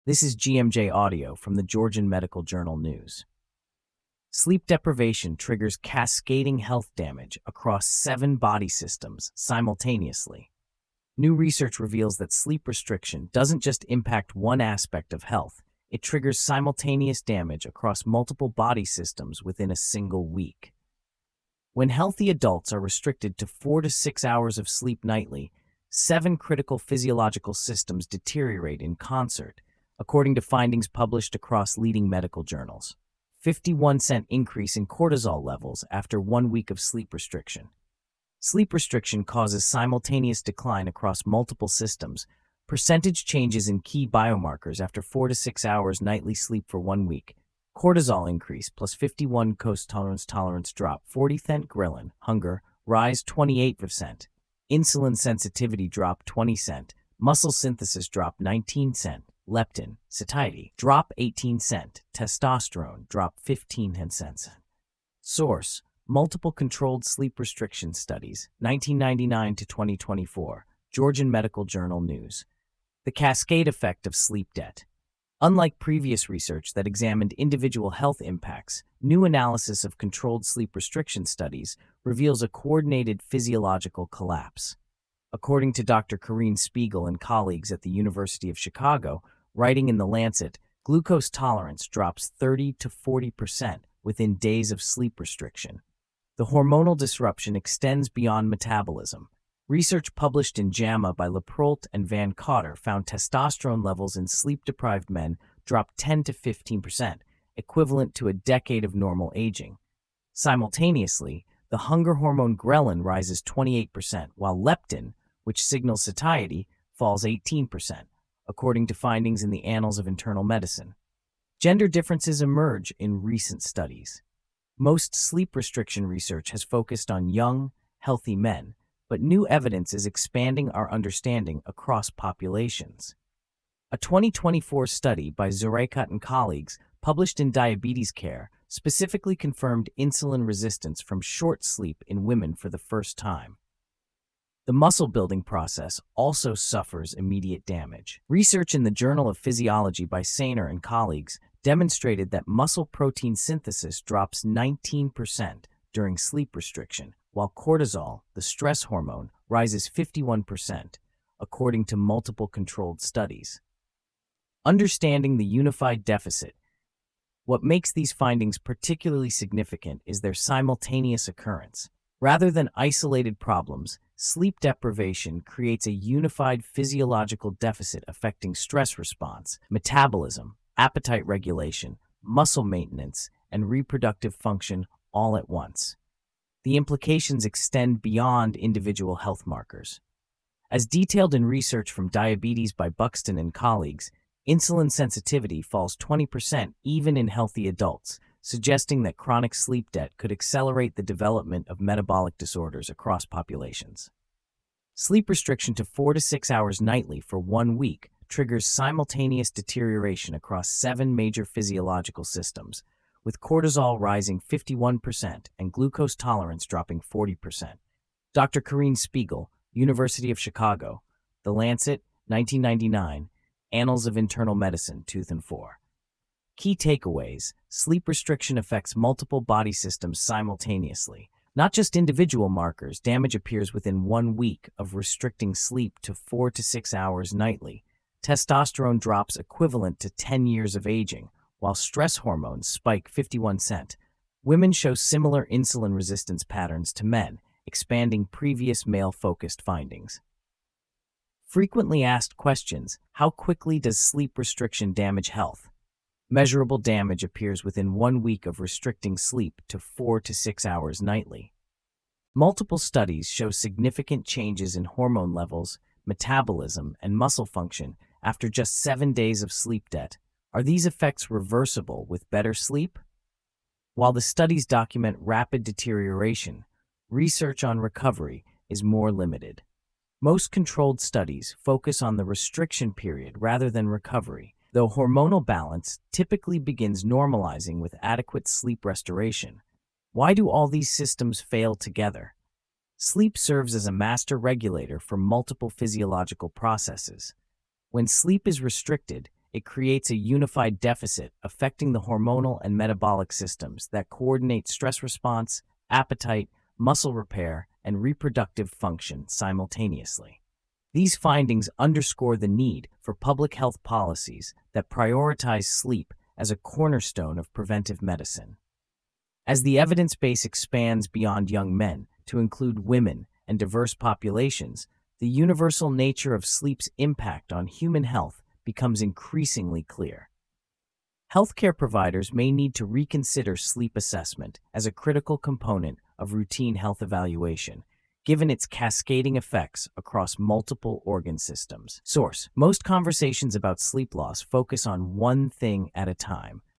This is GMJ Audio from the Georgian Medical Journal News. Sleep deprivation triggers cascading health damage across 7 body systems simultaneously. New research reveals that sleep restriction doesn't just impact one aspect of health, it triggers simultaneous damage across multiple body systems within a single week. When healthy adults are restricted to 4 to 6 hours of sleep nightly, 7 critical physiological systems deteriorate in concert, according to findings published across leading medical journals. 51% increase in cortisol levels after 1 week of sleep restriction. Sleep restriction causes simultaneous decline across multiple systems. Percentage changes in key biomarkers after 4 to 6 hours nightly sleep for 1 week. Cortisol increase plus 51 coast tolerance drop 40%. Ghrelin, hunger, rise 28%. Insulin sensitivity drop 20%. Muscle synthesis drop 19%. Leptin, satiety, drop 18%. Testosterone, drop 15%. Source: Multiple Controlled Sleep Restriction Studies, 1999 to 2024, Georgian Medical Journal News. The cascade effect of sleep debt. Unlike previous research that examined individual health impacts, new analysis of controlled sleep restriction studies reveals a coordinated physiological collapse. According to Dr. Corinne Spiegel and colleagues at the University of Chicago, writing in The Lancet, glucose tolerance drops 30 to 40% within days of sleep restriction. The hormonal disruption extends beyond metabolism. Research published in JAMA by Leproult and Van Cotter found testosterone levels in sleep-deprived men drop 10 to 15%, equivalent to a decade of normal aging. Simultaneously, the hunger hormone ghrelin rises 28%, while leptin, which signals satiety, falls 18%, according to findings in the Annals of Internal Medicine. Gender differences emerge in recent studies. Most sleep restriction research has focused on young, healthy men, but new evidence is expanding our understanding across populations. A 2024 study by Zureikat and colleagues, published in Diabetes Care, specifically confirmed insulin resistance from short sleep in women for the first time. The muscle-building process also suffers immediate damage. Research in the Journal of Physiology by Sainer and colleagues demonstrated that muscle protein synthesis drops 19% during sleep restriction, while cortisol, the stress hormone, rises 51%, according to multiple controlled studies. Understanding the unified deficit. What makes these findings particularly significant is their simultaneous occurrence. Rather than isolated problems, sleep deprivation creates a unified physiological deficit affecting stress response, metabolism, appetite regulation, muscle maintenance, and reproductive function all at once. The implications extend beyond individual health markers. As detailed in research from Diabetes by Buxton and colleagues, insulin sensitivity falls 20% even in healthy adults, suggesting that chronic sleep debt could accelerate the development of metabolic disorders across populations. Sleep restriction to 4 to 6 hours nightly for 1 week triggers simultaneous deterioration across 7 major physiological systems, with cortisol rising 51% and glucose tolerance dropping 40%. Dr. Corinne Spiegel, University of Chicago, The Lancet, 1999, Annals of Internal Medicine, 2004. Key takeaways: sleep restriction affects multiple body systems simultaneously. Not just individual markers, damage appears within 1 week of restricting sleep to 4 to 6 hours nightly. Testosterone drops equivalent to 10 years of aging, while stress hormones spike 51%. Women show similar insulin resistance patterns to men, expanding previous male-focused findings. Frequently asked questions: how quickly does sleep restriction damage health? Measurable damage appears within 1 week of restricting sleep to 4 to 6 hours nightly. Multiple studies show significant changes in hormone levels, metabolism, and muscle function after just 7 days of sleep debt. Are these effects reversible with better sleep? While the studies document rapid deterioration, research on recovery is more limited. Most controlled studies focus on the restriction period rather than recovery, though hormonal balance typically begins normalizing with adequate sleep restoration. Why do all these systems fail together? Sleep serves as a master regulator for multiple physiological processes. When sleep is restricted, it creates a unified deficit affecting the hormonal and metabolic systems that coordinate stress response, appetite, muscle repair, and reproductive function simultaneously. These findings underscore the need for public health policies that prioritize sleep as a cornerstone of preventive medicine. As the evidence base expands beyond young men to include women and diverse populations, the universal nature of sleep's impact on human health becomes increasingly clear. Healthcare providers may need to reconsider sleep assessment as a critical component of routine health evaluation, given its cascading effects across multiple organ systems. Source: most conversations about sleep loss focus on one thing at a time,